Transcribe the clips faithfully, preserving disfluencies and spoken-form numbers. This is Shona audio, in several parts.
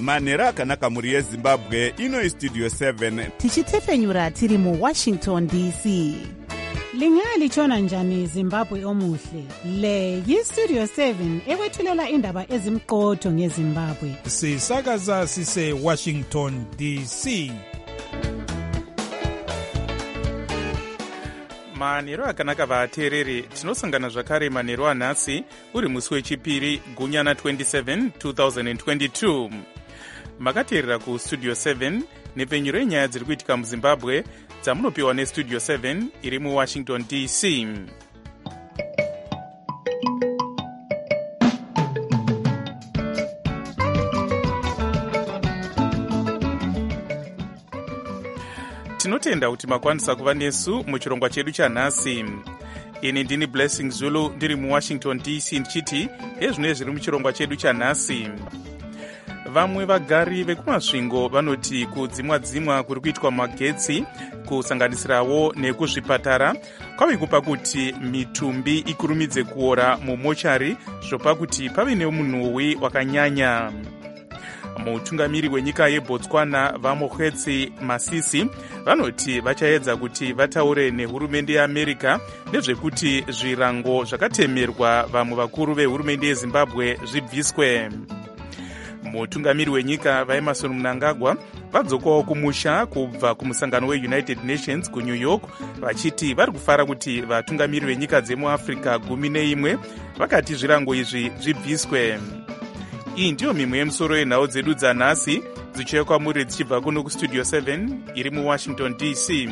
manhero akanaka mhuri yezimbabwe. Ino Studio seven tichitefenyura tiri mu Washington D C. Lingalitshona njani Zimbabwe omuhle? Le yi-Studio seven ekwethulela indaba ezimqotho ngeZimbabwe. Sisakaza sise Washington D C. manhero akanaka vateereri, tinosangana zvakare manhero anhasi uri musi wechipiri gunyana twenty-seven twenty twenty-two. Makateerera kustudio seven nepfenyuro yenyaya dziri kuitika muzimbabwe dzamunopiwa nestudio seven iri muwashington D C. Tinotenda kuti makwanisa kuva nesu muchirongwa chedu chanhasi. Ini ndini Blessing Zulu ndiri muwashington D C ndichiti ezvino zviri muchirongwa chedu chanhasi. Vamwe vagari vekumasvingo vanoti kudzimwa dzimwa kuri kuitwa magetsi kusanganisirawo nekuzvipatara kwave kupa kuti mitumbi ikurumidze kuora mumochari zvopa kuti pave nemunhuwi wakanyanya. Mutungamiri wenyika yeBotswana Vamokgetse Masisi vanoti vachaedza kuti vataure nehurumende yeAmerica nezvekuti zvirango zvakatemerwa vamwe vakuru vehurumende yeZimbabwe zvibviswe. Mutungamiri wenyika vaEmerson Mnangagwa vadzokawo kumusha kubva kumusangano weUnited Nations kuNew York vachiti vari kufara kuti vatungamiri venyika dzemuAfrica gumi neimwe vakati zvirango izvi zvibviswe. Iyi ndiyo mimwe yemusoro yenhau dzedu dzanhasi dzichiuya kwamuri dzichibva kuno kustudio seven iri muwashington D C.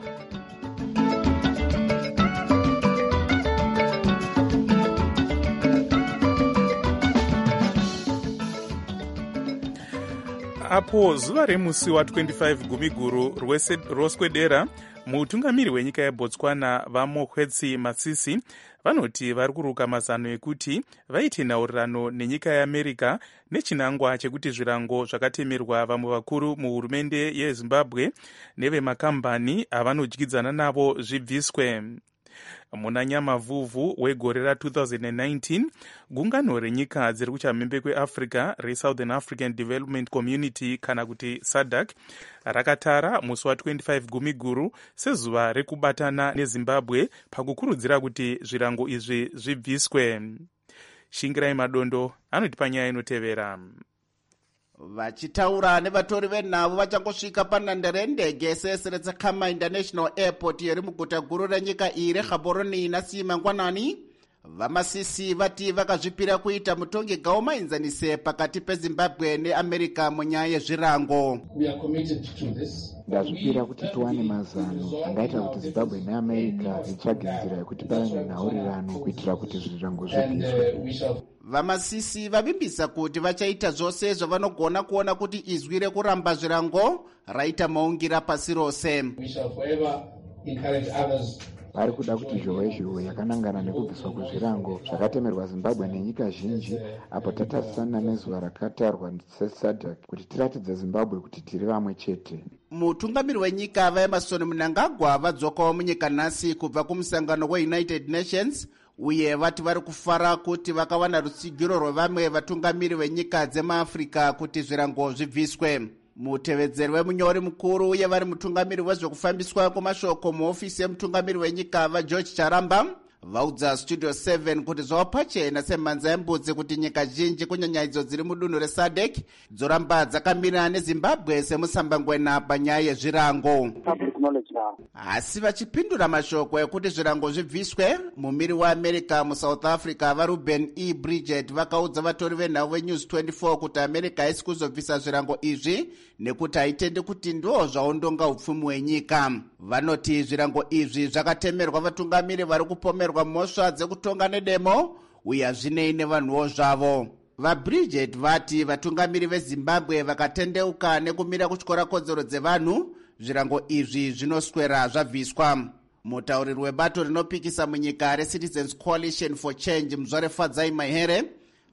Apo zuva remusi wa25 gumiguru roswedera, mutungamiri wenyika yeBotswana Vamokgetse Masisi vanoti vari kuruka mazano ekuti vaite nhaurirano nenyika yeAmerica nechinangwa chekuti zvirango zvakatemerwa vamwe vakuru muhurumende yeZimbabwe nevemakambani avanodyidzana navo zvibviswe. Muna nyamavhuvhu wegore ra twenty nineteen, gungano renyika dziri kuchamhembe kweAfrica reSouthern African Development Community kana kuti SADC rakatara musi wa25 gumiguru sezuva rekubatana neZimbabwe pakukurudzira kuti zvirango izvi zvibviswe. Shingirai Madondo anotipa nyaya inotevera. Vachitaura nevatori venhavo vachangosvika panhandare yendege S S reTsakama International Airport yeri muguta guru renyika iyi reGaborone nhasi mangwanani, Vamasisi vati vakazvipira kuita mutongi gaumainzanise pakati peZimbabwe neAmerica munyaya yezvirango. Ndazvipira kuti tuwane mazano angaita kuti Zimbabwe neAmerica zvichagenzera kuti pave nenhaurirano kuitira kuti zvirango zvibviswe. Vamasisi vavimbisa kuti vachaita zvose zvavanogona kuona kuti izwi rekuramba zvirango raita maungira pasi rose. Vari kuda kuti zhowe zhowe yakanangana nekubviswa kwezvirango zvakatemerwa Zimbabwe nenyika zhinji apo tatarisana nezuva rakatarwa seSADC kuti tiratidze Zimbabwe kuti tiri vamwe chete. Mutungamiri wenyika vaEmerson Mnangagwa vadzokawo munyika nhasi kubva kumusangano weUnited Nations uye vati vari kufara kuti vakawana rutsigiro rwevamwe vatungamiri venyika dzemaAfrica kuti zvirango zvibviswe. Mutevedzeri wemunyori mukuru uye vari mutungamiri wezvekufambiswa kwemashoko muhofisi yemutungamiri wenyika vaGeorge Charamba vaudza Studio seven kuti zvawapachena semhanza yembudzi kuti nyika zhinji kunyanya idzo dziri mudunhu reSADC dzoramba dzakamira neZimbabwe semusambangwena panyaya yezvirango. Asi vachipindura mashoko ekuti zvirango zvibviswe, mumiri weAmerica muSouth Africa vaRuben E. Bridget vakaudza vatori venhau veNews twenty-four kuti America haisi kuzobvisa zvirango izvi nekuti haitendi kuti ndo zvaondonga upfumi hwenyika. Vanoti zvirango izvi zvakatemerwa vatungamiri vari kupomerwa mhosva dzekutonga nedemo uye hazvinei nevanhuwo zvavo. VaBridget vati vatungamiri veZimbabwe vakatendeuka nekumira kutyora kodzero dzevanhu, zvirango izvi zvinoswera zvabviswa. Mutauriri webato rinopikisa munyika reCitizens Coalition for Change Mzware Fadzai Mahere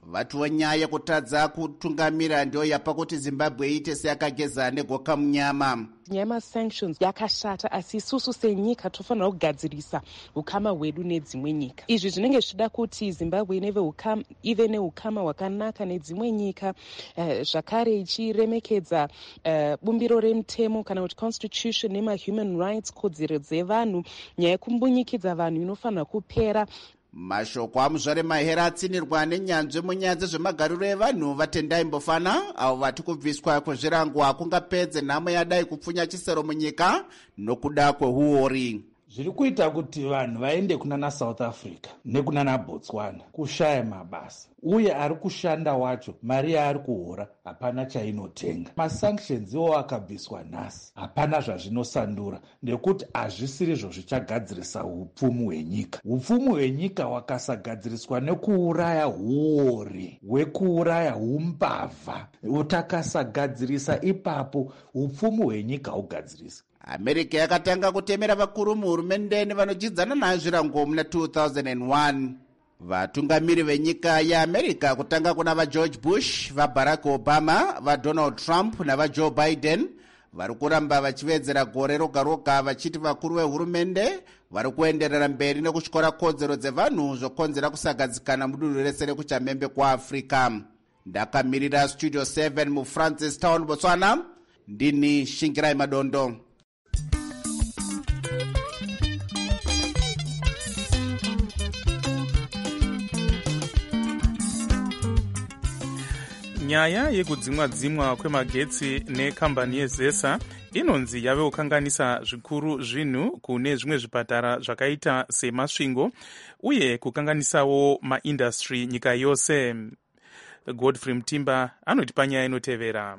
vatuwa nyaya kutadza kutungamira ndiyo yapa kuti Zimbabwe iite seyakageza negoka munyama. Nyama sanctions yakashata, asi isusu senyika tofanira kugadzirisa ukama hwedu nedzimwe nyika. Izvi zvinenge zvida kuti Zimbabwe ive neukama hwakanaka nedzimwe nyika, uh, zvakare ichiremekedza uh, bumbiro remutemo kana kuti constitution nema human rights, kodzero dzevanhu. Nyaya yekumbunyikidzwa vanhu inofanira kupera. Mashoko amuzvare mahera atsinirwa nenyanzvi munyaya zvemagariro evanhu vatendai Mbofana, avo vati kubviswa kwezvirango hakungapedze nhamo yadai kupfunya chisero munyika nokuda kwehuori. Zviri kuita kuti vanhu vaende kunana South Africa nekunana Botswana kushaya mabasa, uye ari kushanda wacho mari yaari kuhora hapana chainotenga. Masanctions iwo akabviswa nhasi, hapana zvazvinosandura, nekuti hazvisirizvo zvichagadzirisa upfumi hwenyika. Upfumi hwenyika wakasagadziriswa nekuuraya huori hwekuuraya humbavha, utakasagadzirisa ipapo upfumi hwenyika hugadzirisa. America yakatanga kutemera vakuru muhurumende nevanojidzana nayo zvirango muna two thousand one. Vatungamiri venyika yeAmerica kutanga kuna vaGeorge Bush, vaBarack Obama, vaDonald Trump navaJoe Biden vari kuramba vachivedzera gore roga roga vachiti vakuru vehurumende vari kuenderera mberi nekutyora kodzero dzevanhu zvokonzera kusagadzikana mudunhu rese rekuchamhembe kwaAfrica. Ndakamirira Studio seven muFrancis Town, Botswana, ndini Shingirai Madondo. Nyaya yekudzimwa-dzimwa kwemagetsi nekambani yeZesa inonzi yave kukanganisa zvikuru zvinhu kune zvimwe zvipatara zvakaita semasvingo uye kukanganisawo maindastry nyika yose. Godfrey Mtimba anoti panyaya inotevera.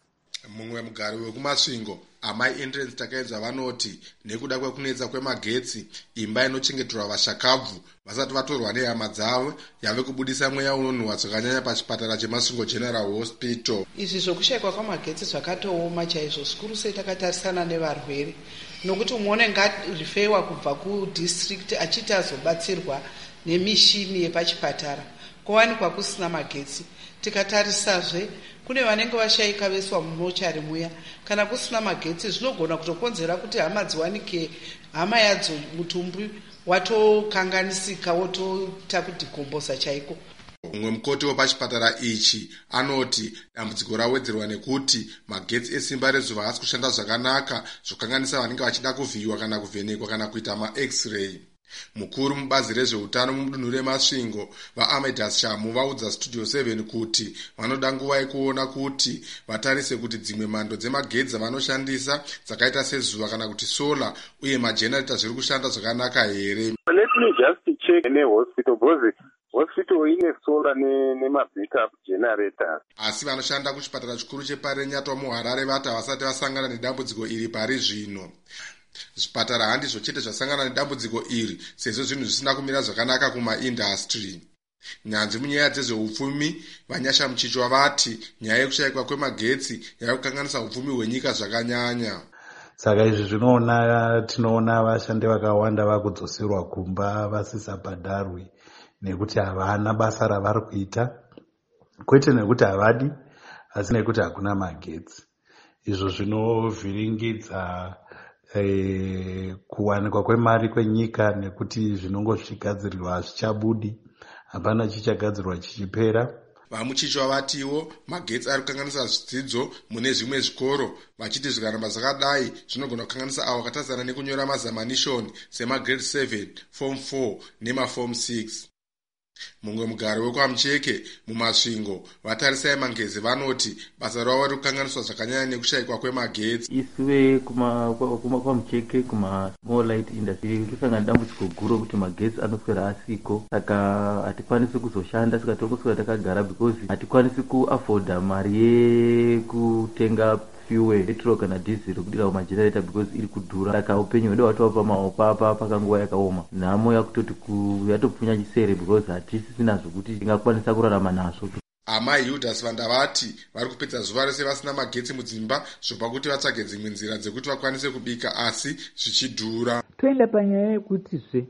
Mumwe mugari wekumasvingo amai entrance takaedza vanoti nekuda kwekunetsa kwemagetsi imba inochengeterwa vashakabvu vasati vatorwa nehama dzavo yave kubudisa mweya unonhuhwa zvakanyanya pachipatara chemasvingo General Hospital. Izvi zvokushayikwa kwamagetsi zvakatooma chaizvo, zvikuru sei takatarisana nevarwere, nokuti umwe unenge arifewa kubva kudistrict achiti azobatsirwa nemishini yepachipatara kuwanikwa kusina magetsi. Tikatarisazve kune vanenge vashayika veswa mumochari muya, kana kusina magetsi zvinogona kutokonzera kuti hama dziwanike hama yadzo mutumbi watokanganisika wotoita kudhikombosa chaiko. Umwe mukoti wepachipatara ichi anoti dambudziko rawedzerwa nekuti magetsi esimba rezuva haasi kushanda zvakanaka, zvokanganisa vanenge vachida kuvhiyiwa kana kuvhenekwa kana kuita ma-x-ray. Mukuru mubazi rezveutano mudunhu remasvingo vaAmidas Shamu vaudza Studio seven kuti vanoda nguva yekuona kuti vatarise kuti dzimwe mhando dzemagetsi dzavanoshandisa dzakaita sezuva kana kuti sola uye majenereta zviri kushanda zvakanaka here. Let me just check nehospital because hospital ine sola nema-backup generators. Asi vanoshanda kuchipatara chikuru cheParenyatwa muHarare vati havasati vasangana nedambudziko iri pari zvino. Zvipatara handizvo chete zvasangana nedambudziko iri sezvo zvinhu zvisina kumira zvakanaka kumaindastry. Nyanzvi munyaya dzezveupfumi Vanyasha Mchichwa vati nyaya yekushayikwa kwemagetsi yava kukanganisa upfumi hwenyika zvakanyanya. Saka izvi zvinoona tinoona vashandi vakawanda vakudzoserwa kumba vasisabhadharwi nekuti havana basa ravari kuita, kwete nekuti havadi asi nekuti hakuna magetsi. Izvo zvinovhiringidza E, kuwanikwa kwemari kwenyika nekuti zvinongo zvichigadzirirwa hazvichabudi, hapana chichagadzirwa chichipera. Vamuchichwa vatiwo magetsi ari kukanganisa zvidzidzo mune zvimwe zvikoro, vachiti zvikaramba zvakadai zvinogona kukanganisa avo vakatarisana nekunyora mazamanishoni semagrade seven, form four nemaform six. Mumwe mugari wekwaMucheke mumasvingo vatarisai Mangezi vanoti basa ravo riri kukanganiswa zvakanyanya nekushayikwa kwemagetsi. Isuve kwaMucheke kuma small light industry kusangana dambudziko guru kuti magetsi anoswera asiko, saka hatikwanisi kuzoshanda saka tirikuswera takagara because hatikwanisi kuafforda mari yekutenga fuel petrol kana diesel kudira magenerator because iri kudhura, saka upenyu hwedu hwatova pamaoko apa pakanguva yakaoma. Nhamo yakutoti yatopfunya chisere because hatisisina zvokuti tingakwanisa kurarama nazvo. Amai Judas Vanda vati vari kupedza zuva rese vasina magetsi mudzimba zvopa kuti vatsvage dzimwe nzira dzekuti vakwanise kubika asi zvichidhura. Toenda panyaya yekuti zve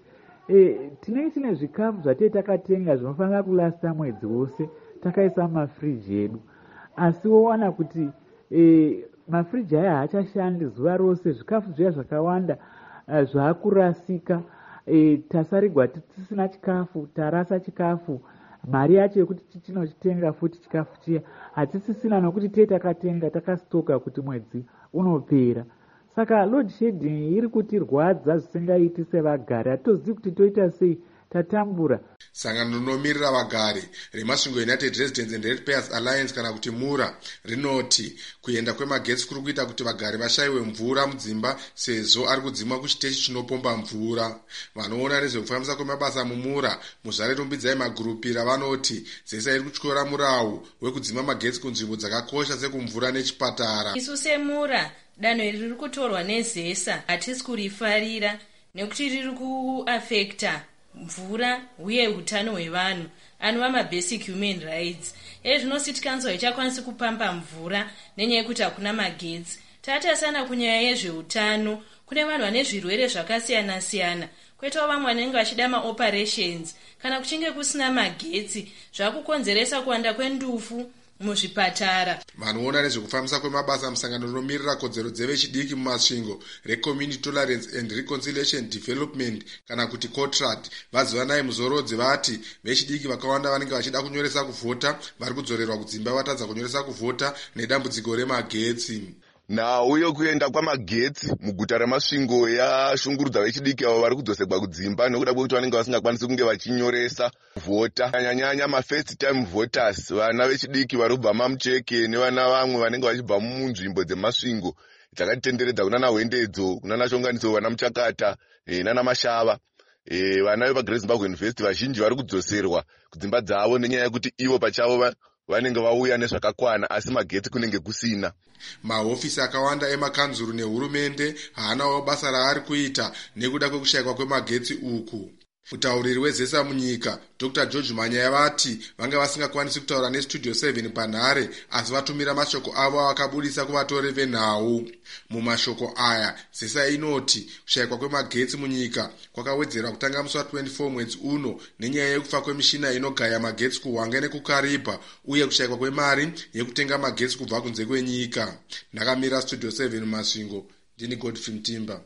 e, tinenge tine zvikafu zvatei takatenga zvinofanira kulasta mwedzi wose takaisa mumafriji edu, asi wowana kuti e, mafriji aya haachashandi zuva rose. Zvikafu zviya zvakawanda uh, zvaakurasika. E, tasarigwa tisina chikafu, tarasa chikafu, mari yacho yekuti tichinochitenga futi chikafu chiya hatisisina, nokuti tei takatenga takastoka kuti mwedzi unopera. Saka load shedding iri kutirwadza zvisingaiti sevagari, hatozivi kuti toita sei, tatambura. Sangano rinomirira vagari remasvingo United Residents and Ratepayers Alliance kana kuti mura rinoti kuenda kwemagetsi kuri kuita kuti vagari vashayiwe mvura mudzimba, sezvo ari kudzimwa kuchiteshi chinopomba mvura. Vanoona nezvekufambisa kwemabasa mumura muzvare rumbidzai magurupira vanoti zesa iri kutyora murau wekudzima magetsi kunzvimbo dzakakosha sekumvura nechipatara. Isu semura danho iri riri kutorwa nezesa hatisi kurifarira nekuti riri kuafekta mvura uye utano hwevanhu anova mabasic human rights. Izvi zvinositikanzwa ichakwanisi kupamba mvura nenyaya yekuti hakuna magetsi. Tatasana kunyaya yezveutano, kune vanhu vane zvirwere zvakasiyana siyana, kwetawo vamwe vanenge vachida maoperations. Kana kuchinge kusina magetsi zvakukonzeresa kuwanda kwendufu muzvipatara. Vanoona nezvekufambisa kwemabasa musangano rinomirira kodzero dzevechidiki mumasvingo reCommunity Tolerance and Reconciliation Development kana kuti COTRAD vazivanai muzorodzi vati vechidiki vakawanda vanenge vachida kunyoresa kuvhota vari kudzorerwa kudzimba vatadza kunyoresa kuvhota nedambudziko remagetsi. Nhau yokuenda kwamagetsi muguta remasvingo yashungurudza vechidiki avo vari kudzoserwa kudzimba nekuda kwekuti vanenge vasingakwanisi kunge vachinyoresa kuvhota. Nyanyanya mafirst time voters, vana vechidiki vari kubva mamucheke nevana vamwe vanenge vachibva munzvimbo dzemasvingo dzakatitenderedza kunana Hwendedzo, kunana Shonganiso, vana Muchakata, e, nana Mashava. E, vana vepaGreat Zimbabwe University vazhinji vari kudzoserwa kudzimba dzavo nenyaya yekuti ivo pachavo vanenge vauya nezvakakwana asi magetsi kunenge kusina. Mahofisi akawanda emakanzuru nehurumende haanawo basa raari kuita nekuda kwekushayikwa kwemagetsi uku. Mutauriri wezesa munyika Doctor George Manyaya vati vanga vasingakwanisi kutaura neStudio seven panhare, asi vatumira mashoko avo avakabudisa kuvatori venhau. Mumashoko aya zesa inoti kushayikwa kwemagetsi munyika kwakawedzerwa kutanga musi wa twenty-four mwedzi uno nenyaya yekufa kwemishina inogaya magetsi kuHwange nekuKaripa uye kushayikwa kwemari yekutenga magetsi kubva kunze kwenyika. Ndakamira Studio seven mumasvingo, ndini Godfrey Mtimba.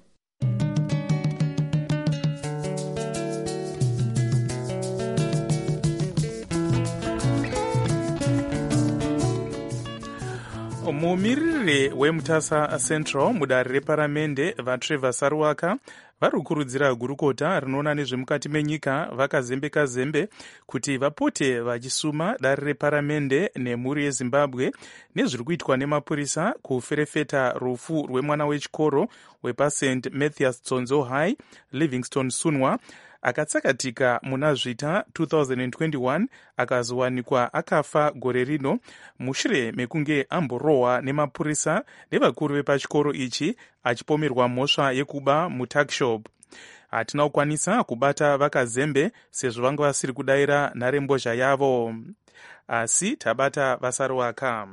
Mumiriri weMutasa Central mudare reparamende vaTrevor Saruwaka vari kukurudzira gurukota rinoona nezvemukati menyika vakazembe kazembe kuti vapote vachisuma dare reparamende nemhuri yeZimbabwe nezviri kuitwa nemapurisa kuferefeta rufu rwemwana wechikoro wepaSt Mathias Tsonzo High Livingstone Sunwa akatsakatika muna zvita two thousand twenty-one akazowanikwa akafa gore rino mushure mekunge amborohwa nemapurisa nevakuru vepachikoro ichi achipomerwa mhosva yekuba mutuckshop. Hatina kukwanisa kubata vakazembe sezvo vanga vasiri kudayira nharembozha yavo, asi tabata Vasaruwaka.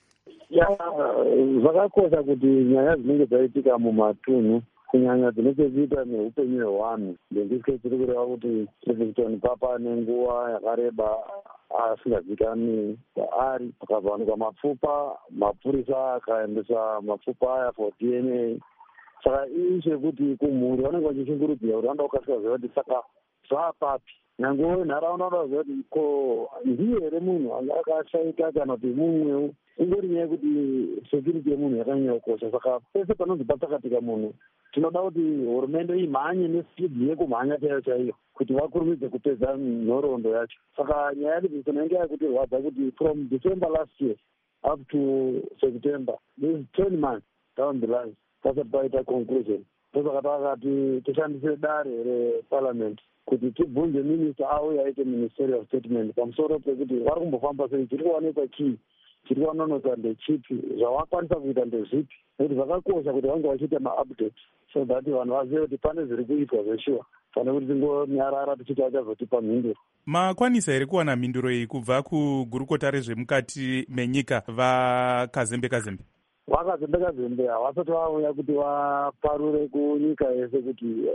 Zvakakosha kuti nyaya dzinenge dzaitika mumatunhu kunyanya dzinechekuita neupenyu hwevanhu, ndendisike tiri kureva kuti Livingstone papa nenguva yakareba asingazivikanwi kwaari, pakazowanikwa mapfupa, mapurisa akaendesa mapfupa aya for D N A. Saka ichekuti kumhuri vanenge vachishungurudzira kuti vanoda kukasika kuziva kuti saka zvaapapi. Nyange nharaunda vanoda kuziva kuti ko ndiye here munhu anga akashayika kana kuti mumwewo. Ingori nyaya yekuti security yemunhu yakanyanya kukosha. Saka pese panonzi patsakatika munhu tinoda kuti hurumende imhanye nesipidi yekumhanya chaiyo chaiyo kuti vakurumidze kupedza nhoroondo yacho. Saka nyaya yaLivingstone inenge yakutirwadza kuti from December last year up to September, this is ten months down the line, pasati paita conclusion. Tosaka takati tishandise dare reparliament kuti tibvunze minista auye aite ministerial statement pamusoro pekuti vari kumbofamba sei, chiri kuwanikwa chii, chiri kuwanonoka ndechipi, zvavakwanisa kuita ndezvipi, nekuti zvakakosha kuti vange vachiita maupdate so that vanhu vazive kuti pane zviri kuitwa zveshuwa, pane kuti tingonyarara tichiti achazotipa mhinduro. Makwanisa here kuwana mhinduro iyi kubva kugurukota rezvemukati menyika vakazembe kazembe? Vakazembe kazembe havasati vauya kuti vaparure kunyika yese kuti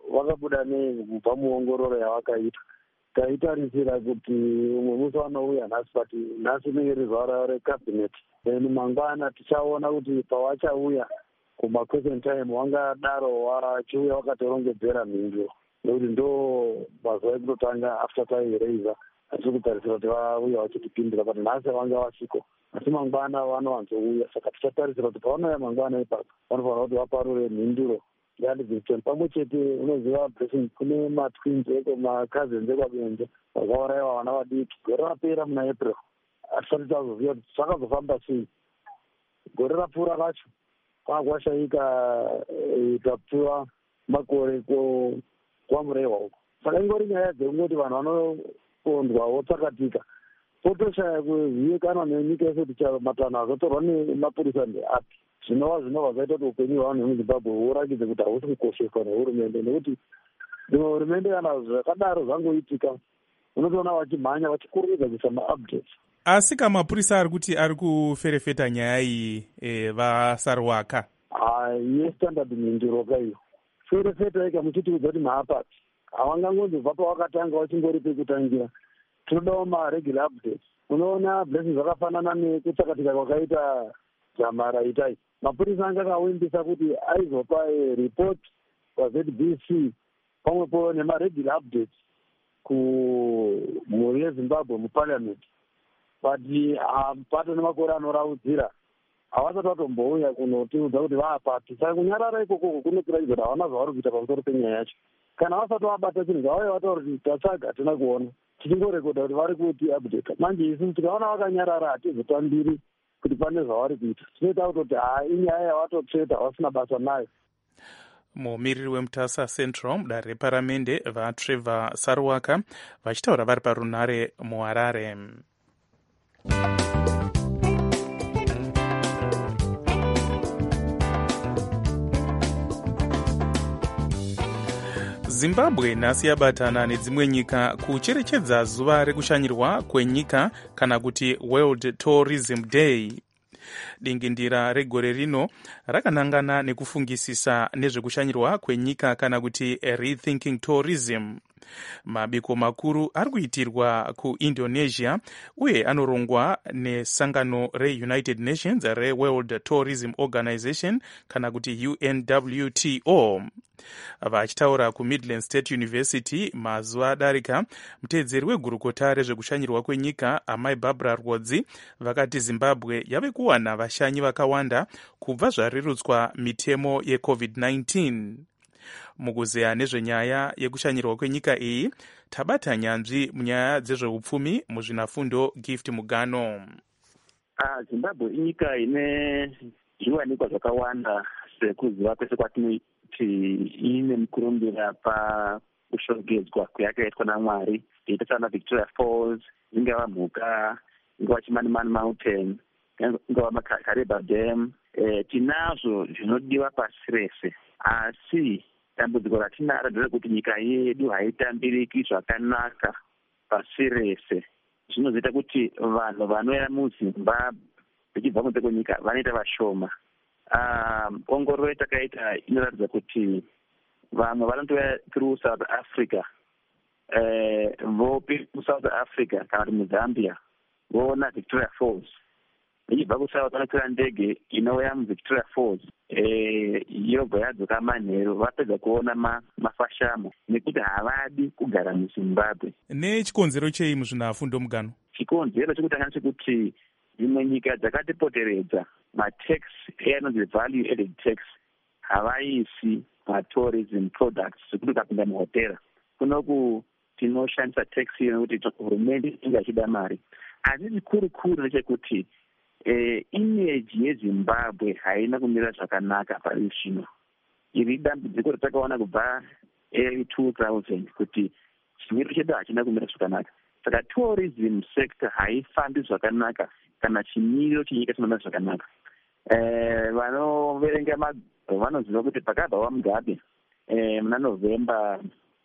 vakabuda nekubva muongororo yavakaita. Taitarisira kuti umwe musi vanouya nhasi, but nhasi rinenge rizuva rekabineti. Then mangwana tichaona kuti pavachauya kumaquestion time wangadaro wachiuya wakatorongedzera mhinduro, nekuti ndo mazuva ekutotanga after tairaiza atiri kutarisira kuti vauya vachitipindura, but nhasi vanga vasiko, asi mangwana vanowanzouya. Saka tichatarisira kuti pavanouya mangwana ipapo vanofanira kuti vaparure mhinduro yaandibvitoni pamwe chete. Unoziva blessing, kune matwins eko macousins ekwabenje vakauraiwa vana vadiki gore rapera muna April. Hatisati tazoziva kuti zvakazofamba sei. Gore rapfuura racho kwakwashayika tapiwa makore kwamurehwa uko. Saka ingori nyaya dzekungoti vanhu vanopondwa votsakatika, potoshaya kuzivikanwa nenyika yese kuti matanho azotorwa nemapurisa ndeapi. Zvinova zvinova zvaita kuti upenyu hwavanhu vemuzimbabwe huratidze kuti hahusi kukosheswa nehurumende, nekuti dzimwe hurumende kana zvakadaro zvangoitika unotoona vachimhanya vachikurumidza kuisa maupdates. Asi kamapurisa ari kuti ari kuferefeta nyaya iyi e, vasarwaka yestandard mhinduro kaiyo ferefeta ika muchitiudza kuti maapati havangangonzobva pavakatanga vachingori pekutangira. Tinodawo maregular updates. Unoona blessing zvakafanana nekutsakatika kwakaita Jamara itai, mapurisa anga akawimbisa kuti aizopa report kwaZ B C pamwepo nemaregular updates kumhuri yeZimbabwe muparliament, but pato nemakore anoraudzira havasati vatombouya kunotiudza kuti vaapati. Saka kunyarara ikoko kunokuratidza kuti havana zvavari kuita pamusoro penyaya yacho. Kana vasati vabata chinhu zvavauya vataura kuti tatsvaga hatina kuona, tichingorekodha kuti vari kuti update. Manje isusu tikaona vakanyarara hatizotambiri kuti pane zvavari kuita, tinoita kutoti haa inyaya yavatotsveta vasina basa nayo. Mumiriri wemutasa Central mudare reparamende vaTrevor Sarwaka vachitaura vari parunare muHarare. Zimbabwe nhasi yabatana nedzimwe nyika kucherechedza zuva rekushanyirwa kwenyika kana kuti World Tourism Day. Dingindira regore rino rakanangana nekufungisisa nezvekushanyirwa kwenyika kana kuti rethinking tourism. Mabiko makuru ari kuitirwa kuIndonesia uye anorongwa nesangano reUnited Nations reWorld Tourism Organization kana kuti U N W T O. Vachitaura kuMidland State University mazuva adarika, muteedzeri wegurukota rezvekushanyirwa kwenyika amai Barbara Rhodzi vakati Zimbabwe yave kuwana vashanyi vakawanda kubva zvarerutswa mitemo yeCovid nineteen. Mukuzeya nezvenyaya yekushanyirwa kwenyika iyi tabata nyanzvi munyaya dzezveupfumi muzvinafundo Gift Mugano. Ah, Zimbabwe inyika ine zviwanikwa zvakawanda sekuziva kwese kwatinoiti ine mukurumbira pakushongedzwa kwayakaitwa naMwari, ita sana Victoria Falls, ingava mhuka, ingava Chimanimani Mountain, ingava maKareba Dam. Eh, tinazvo zvinodiwa pasi rese, asi dambudziko ratinaro nderekuti nyika yedu haitambiriki zvakanaka pasi rese. Zvinozoita kuti vanhu vanouya muZimbabwe vachibva kunze kwenyika vanoita vashoma. Um, ongororo yatakaita inoratidza kuti vamwe vanotouya through South Africa, eh, vopi muSouth Africa kana kuti muZambia voona Victoria Falls, vachibva kuSouth vanokwira ndege inouya muVictoria Falls, eh, yobva yadzoka manheru vapedza kuona ma, mafashamo nekuti havadi kugara muZimbabwe. Nechikonzero chei muzvinafundo Mugano? Chikonzero chekutanga chekuti dzimwe nyika dzakatipoteredza matax anonzi value added tax havaisi matourism products zvekuti ukapinda muhotera kunoku tinoshandisa tax iyo nekuti hurumende inge achida mari. Asi chikuru kuru ndechekuti eh, image yeZimbabwe haina kumira zvakanaka pari zvino. Iri dambudziko ratakaona kubva early two thousand kuti chimiro chedu hachina kumira zvakanaka. Saka tourism sector haifambi zvakanaka kana chimiro chenyika chinomira zvakanaka. Eh, vanoverenga magwaro vanoziva kuti pakabva waMugabe eh, muna November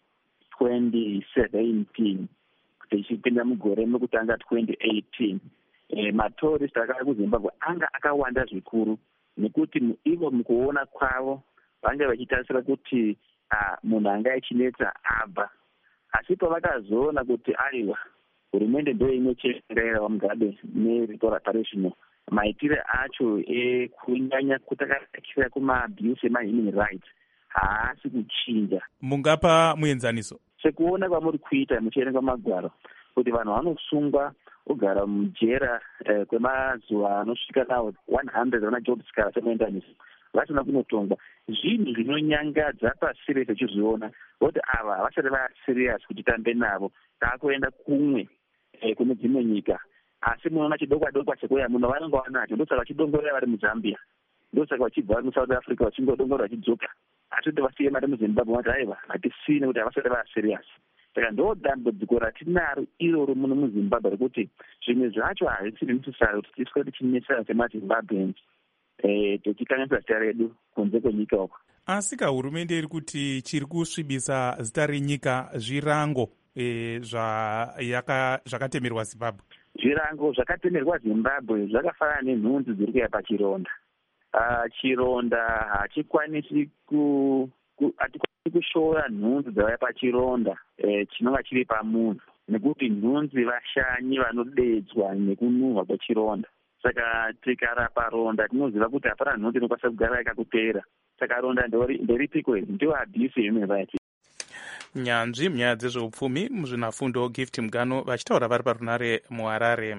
twenty seventeen kuti ichipinda mugore mekutanga twenty eighteen, eh, matourist akauya kuZimbabwe anga akawanda zvikuru nekuti ivo mukuona kwavo vanga vachitarisira kuti uh, munhu anga achinetsa abva. Asi pavakazoona kuti aiwa hurumende ndo imwe chete ingairawo Mugabe nereparation, maitire acho ekunyanya kutakakira kuma-abuse ema-human rights haasi kuchinja. Mungapa muenzaniso? Sekuona kwamuri kuita muchierenga magwaro kuti vanhu vanosungwa kugara mujera eh, kwemazuva anosvika nawo one hundred vana job scar semuenzaniso vasina kunotongwa. Zvinhu zvinonyangadza pasi rese tichizviona kuti ava havasati vaserious kuti tambe navo, taakuenda kumwe eh, kune dzimwe nyika. Asi munoona chidokwa dokwa chekuya muno vanenge vanacho, ndosaka vachidongorera vari muZambia, ndosaka vachibva vari muSouth Africa vachingodongorera vachidzoka. Asi kuti vasiye mari muZimbabwe vati aiva hatisine kuti havasati vaserious. Saka ndo dambudziko ratinaro iroro muno muZimbabwe rekuti zvimwe zvacho hazvisiri necessary kuti tiswe tichinesana semaZimbabweans eh tichikanganisa zita redu kunze kwenyika uko. Asi ka hurumende iri kuti chiri kusvibisa zita renyika zvirango e, zva zvakatemerwa Zimbabwe. Zvirango zvakatemerwa Zimbabwe zvakafanana nenhunzi dziri kuya pachironda. Uh, chironda hachikwanisi ku hatikwanisi kushora nhunzi dzavaya pachironda eh, chinonga chiri pamunhu, nekuti nhunzi vashanyi vanodedzwa nekunuhwa kwechironda. Saka tikarapa ronda tinoziva kuti hapana nhunzi inokwanisa kugara yakakupera. Saka ronda nderipiko iri? Ndiwo abuse human rights. Nyanzvi munyaya dzezveupfumi muzvinafundo Gift Mugano vachitaura vari parunare muHarare.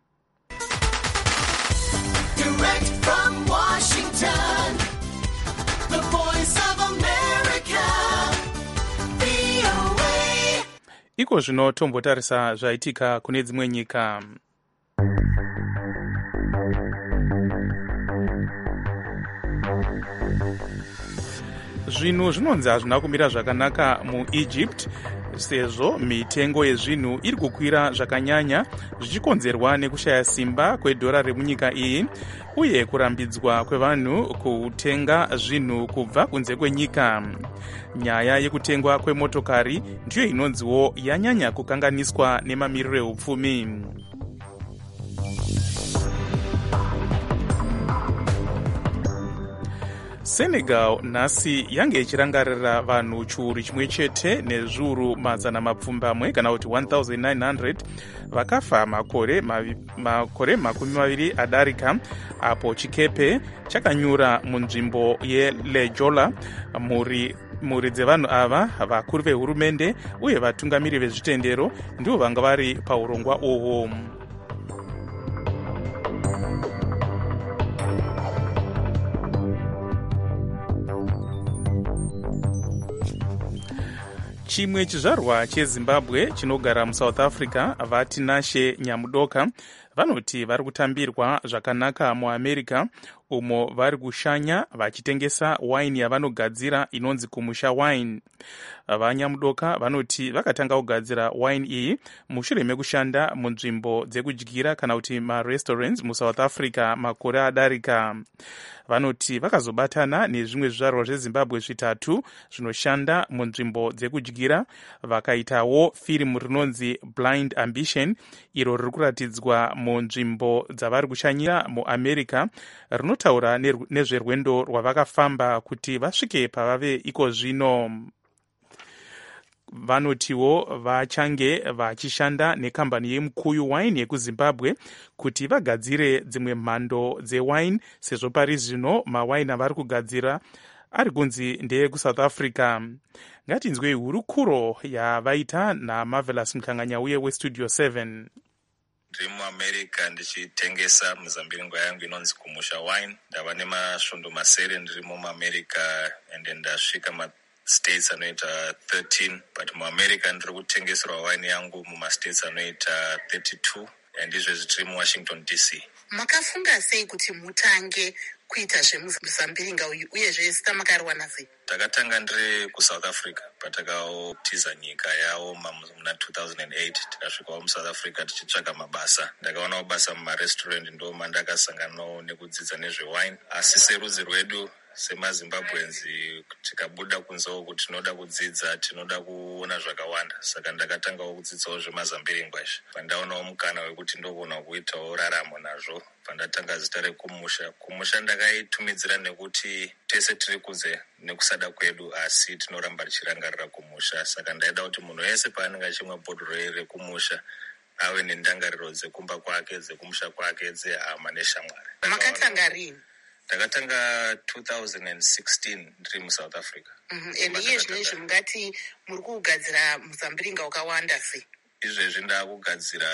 Direct from Washington, the voice of America, V O A. Iko zvino tombotarisa zvaitika kune dzimwe nyika. Zvinhu zvinonzi hazvina kumira zvakanaka muEgypt sezvo mitengo yezvinhu iri kukwira zvakanyanya zvichikonzerwa nekushaya simba kwedhora remunyika iyi uye kurambidzwa kwevanhu kutenga zvinhu kubva kunze kwenyika. Nyaya yekutengwa kwemotokari ndiyo inonziwo yanyanya kukanganiswa nemamiriro eupfumi. Senegal nhasi yange ichirangarira vanhu chiuru chimwe chete nezviuru mazana mapfumbamwe kana kuti one thousand nine hundred vakafa makore makore makumi maviri adarika apo chikepe chakanyura munzvimbo yeLejola. Muri mhuri dzevanhu ava, vakuru vehurumende uye vatungamiri vezvitendero ndivo vanga vari paurongwa uhwo. Chimwe chizvarwa cheZimbabwe chinogara muSouth Africa vatinashe Nyamudoka vanoti vari kutambirwa zvakanaka muAmerica umo vari kushanya vachitengesa waini yavanogadzira inonzi Kumusha wine. VaNyamudoka vanoti vakatanga kugadzira waini iyi mushure mekushanda munzvimbo dzekudyira kana kuti marestaurants muSouth Africa makore adarika. Vanoti vakazobatana nezvimwe zvizvarwa zveZimbabwe zvitatu zvinoshanda munzvimbo dzekudyira vakaitawo firimu rinonzi Blind Ambition iro riri kuratidzwa munzvimbo dzavari kushanyira muAmerica rinotaura nezverwendo rwavakafamba kuti vasvike pavave iko zvino. Vanotiwo vachange vachishanda nekambani yeMukuyu Wine yekuZimbabwe kuti vagadzire dzimwe mhando dzewine sezvo pari zvino mawaini avari kugadzira ari kunzi ndeyekuSouth Africa. Ngatinzwei hurukuro yavaita naMarvelous Mukanganya uye weStudio seven. Ndiri muAmerica ndichitengesa muzambiringo yangu inonzi Kumusha wine. Ndava nemasvondo masere ndirimo muAmerica ende ndasvika ma states anoita thirteen, but muAmerica ndiri kutengeserwa wine yangu mumastates anoita thirty-two ndizvo tiri muWashington D C. Makafunga sei kuti mutange kuita zvemuzambiringa uyu uyezve zita makariwana sei? Takatanga ndiri kuSouth Africa patakaotiza nyika yawo muna two thousand eight tikasvikawo muSouth Africa tichitsvaga mabasa. Ndakaonawo basa mumarestaurant ndo mandakasanganawo nekudzidza nezvewine, asi serudzi rwedu semazimbabweans tikabuda kunze uku tinoda kudzidza, tinoda kuona zvakawanda. Saka ndakatangawo kudzidzawo zvemazambiringwa izvi pandaonawo mukana wekuti ndogona kuitawo raramo nazvo. Pandatanga zita rekumusha kumusha ndakaitumidzira nekuti tese tiri kunze nekusada kwedu, asi tinoramba tichirangarira kumusha. Saka ndaida kuti munhu wese paanenge achimwa bhodhoro rekumusha ave nendangariro dzekumba kwake, dzekumusha kwake, dzehama neshamwari. Makatanga rini? Ndakatanga two thousand sixteen ndiri muSouth Africa. Mm-hmm. And iye zvinezvi mungati muri kugadzira muzambiringa wakawanda sei? Izvezvi ndakugadzira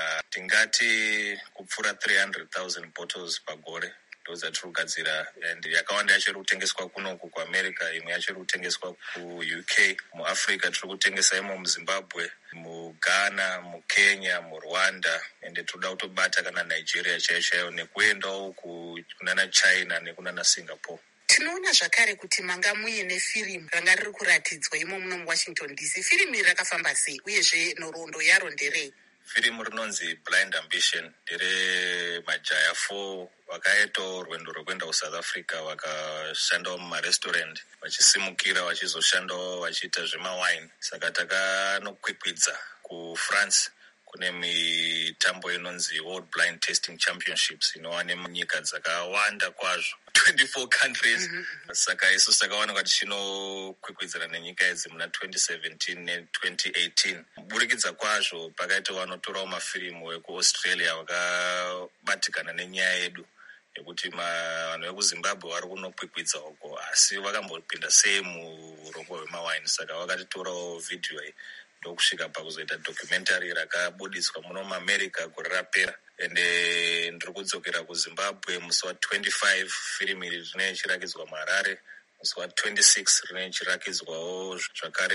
tingati kupfuura three hundred thousand bottles pagore ndozatiri kugadzira, and yakawanda yacho iri kutengeswa kunoku kuamerica, imwe yacho iri kutengeswa kuU K. muAfrica tiri kutengesa imo muZimbabwe, muGhana, muKenya, muRwanda, ende toda kutobata kana Nigeria chaiyo chaiyo nekuendawo kunana China nekunana Singapore. Tinoona zvakare kuti manga muine firimu ranga riri kuratidzwa imo muno muWashington D C. Firimu iri rakafamba sei uyezve nhoroondo yaro nderei? Firimu rinonzi Blind Ambition, ndere majaya four vakaitawo rwendo rwekuenda kuSouth Africa, vakashandawo mumarestaurant vachisimukira vachizoshandawo vachiita zvemawine. Saka takanokwikwidza kuFrance kune mitambo inonzi World Blind Tasting Championships inowane munyika dzakawanda kwazvo, twenty-four countries. Mm-hmm. Saka isu sakawanika tichinokwikwidzana nenyika idzi muna twenty seventeen ne-twenty eighteen. Kuburikidza kwazvo pakaita vanotorawo mafirimu vekuAustralia vakabatikana nenyaya yedu yekuti vanhu vekuZimbabwe vari kunokwikwidza uko, asi vakambopinda sei murongwa hwemawine. Saka vakatitorawo vhidhiyo iyi ndokusvika pakuzoita documentary rakabudiswa muno muAmerica gore rapera. Ende ndiri kudzokera kuZimbabwe musi wa-twenty-five, firimu iri rinenge chirakidzwa muHarare. Musi wa-twenty-six rinenge chirakidzwawo zvakare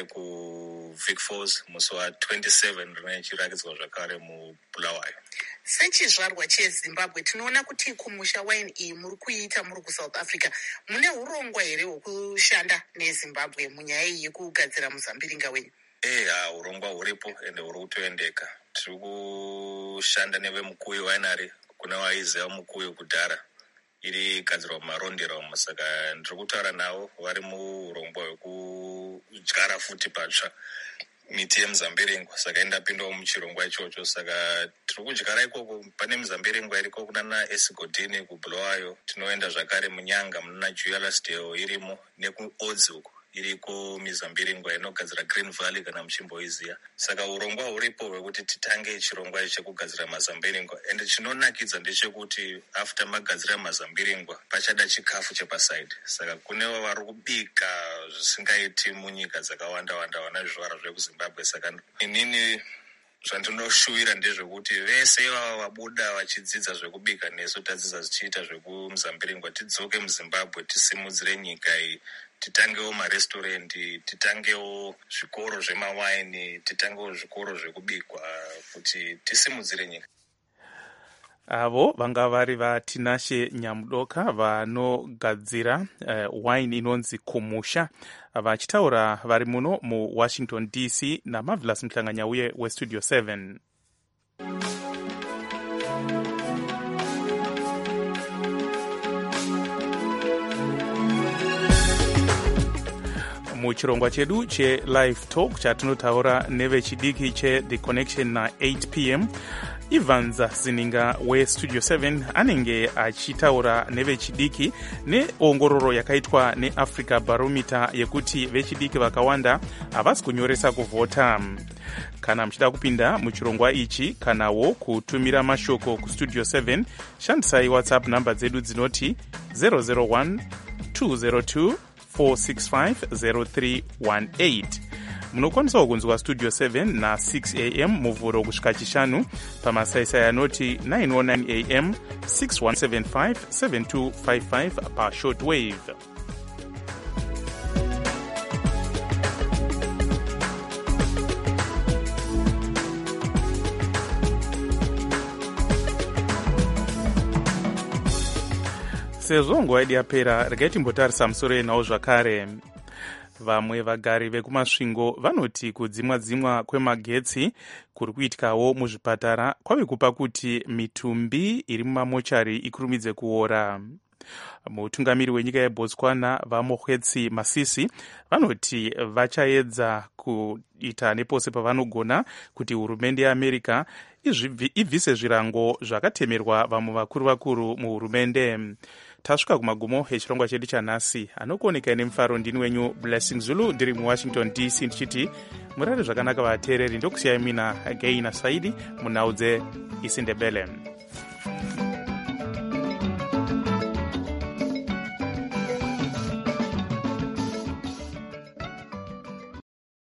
kuVic Falls. Musi wa-twenty-seven rinenge chirakidzwa zvakare muBulawayo. Sechizvarwa cheZimbabwe tinoona kuti kumusha wine iyi muri kuiita muri kuSouth Africa. Mune urongwa here hwekushanda neZimbabwe munyaya iyi yekugadzira muzambiringa wenyu? Eya, urongwa huripo ende huri kutoendeka. Tiri kushanda neveMukuyu Winery, kuna vaiziva Mukuyu kudhara, iri gadzirwa mumarondera umo. Saka ndiri kutaura navo, vari muurongwa hwekudyara futi patsva miti yemuzambiringwa. Saka indapindawo muchirongwa ichocho. Saka tiri kudyara ikoko, pane muzambiringwa iriko kunana Esigodini kuBulawayo. Tinoenda zvakare muNyanga munana Jualasdale irimo, nekuOdzi uko iriko mizambiringwa inogadzira Green Valley kana muchimboiziya. Saka urongwa huripo hwekuti titange chirongwa chekugadzira mazambiringwa. Ende chinonakidza ndechekuti after magadzira mazambiringwa pachada chikafu chepasaidi. Saka kunevo vari kubika zvisingaiti munyika dzakawanda-wanda vana zvivara zvekuZimbabwe. Saka inini zvandinoshuvira ndezvekuti vese ivava vabuda vachidzidza zvekubika nesu tadzidza zichiita zvekumuzambiringwa tidzoke muZimbabwe tisimudzire nyika iyi, titangewo marestaurant, titangewo zvikoro zvemawaini, titangewo zvikoro zvekubikwa kuti tisimudzire nyika. Avo vanga vari vaTinashe Nyamudoka vanogadzira uh, wine inonzi Kumusha, vachitaura vari muno muWashington D C naMarvelous Mhlanganyauye weStudio seven. Muchirongwa chedu che live talk chatinotaura nevechidiki che The Connection na eight p m Evans Zininga weStudio seven anenge achitaura nevechidiki neongororo yakaitwa neAfrica Barometer yekuti vechidiki vakawanda havasi kunyoresa kuvhota. Kana muchida kupinda muchirongwa ichi kanawo kutumira mashoko kuStudio seven, shandisai WhatsApp namba dzedu dzinoti zero zero one two zero two four six five zero three one eight. Munokwanisa kunzwa Studio seven na six a m muvhuro kusvika chishanu, pamasaisai anoti nine oh nine a m six one seven five seven two five five pa shortwave. Sezvo nguva yedu yapera, regai timbotarisa musoro yenhau zvakare. Vamwe vagari vekumasvingo vanoti kudzimwa-dzimwa kwemagetsi kuri kuitikawo muzvipatara kwave kupa kuti mitumbi iri mumamochari ikurumidze kuora. mutungamiri wenyika yebotswana vamokwetsi masisi vanoti vachaedza kuita nepose pavanogona kuti hurumende yeamerica ibvise zvirango zvakatemerwa vamwe vakuru vakuru muhurumende. Tasvika kumagumo echirongwa chedu chanhasi. Anokuoneka nemufaro ndini wenyu Blessing Zulu ndiri muwashington D C ndichiti murare zvakanaka vateereri, ndokusiyai mina Gaina Saidi munhau dzeIsindebele.